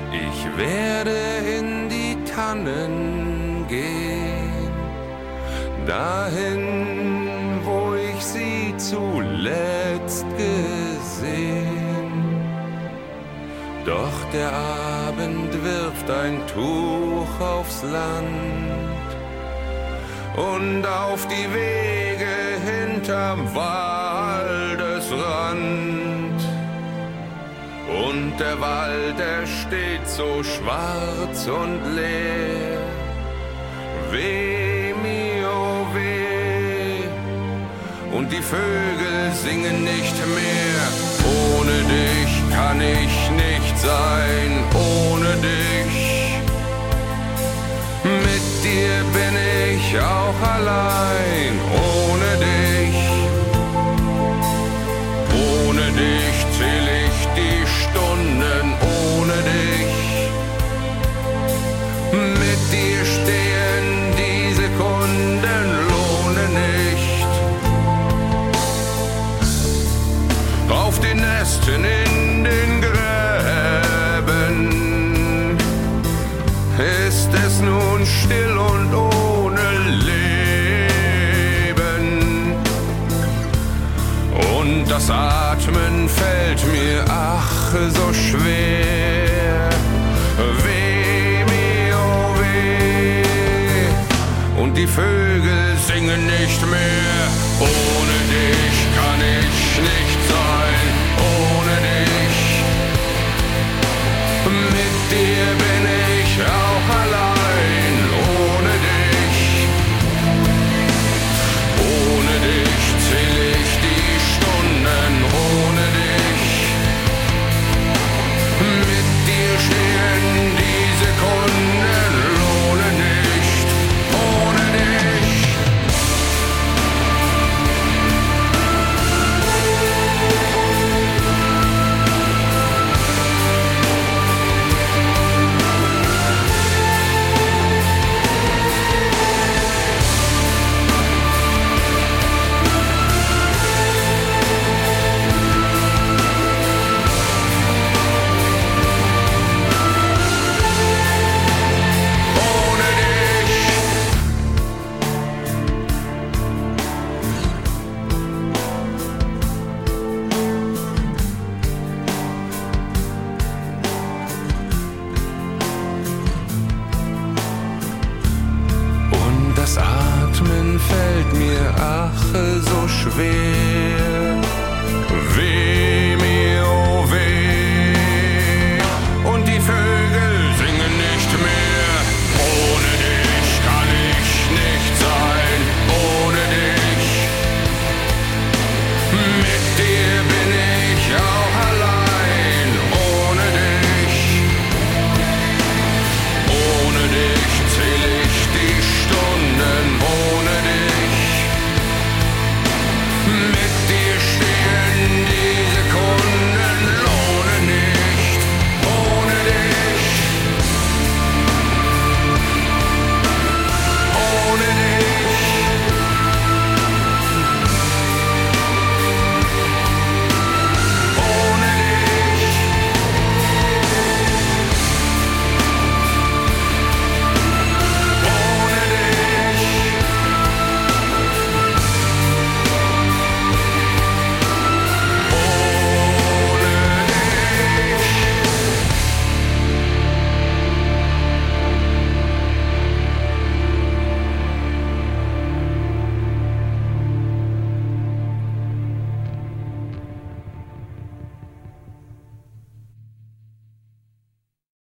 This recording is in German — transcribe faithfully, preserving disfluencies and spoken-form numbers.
Ich werde in die Tannen gehen, dahin, wo ich sie zuletzt gesehen. Doch der Abend wirft ein Tuch aufs Land und auf die Wege hinterm Waldesrand. Und der Wald, er steht so schwarz und leer. Weh, mio, weh. Und die Vögel singen nicht mehr. Ohne dich kann ich nicht sein, ohne dich. Mit dir bin ich auch allein, ohne dich. Ohne dich zähl ich die Stunden, ohne dich. Mit dir stehen die Sekunden, lohnen nicht. Auf den Ästen in den Gräben ist es nun still und ohne Leben. Und das Atmen fällt mir ach so schwer. Weh, mir, oh weh. Und die Vögel singen nicht mehr. Ohne dich kann ich nicht sein, ohne dich. Mit dir bin ich auch allein, ohne dich. Ohne dich zähl ich die Stunden, ohne dich. Mit dir stehen die Sekunden, lohnen nicht, ohne dich. Das Atmen fällt mir ach so schwer.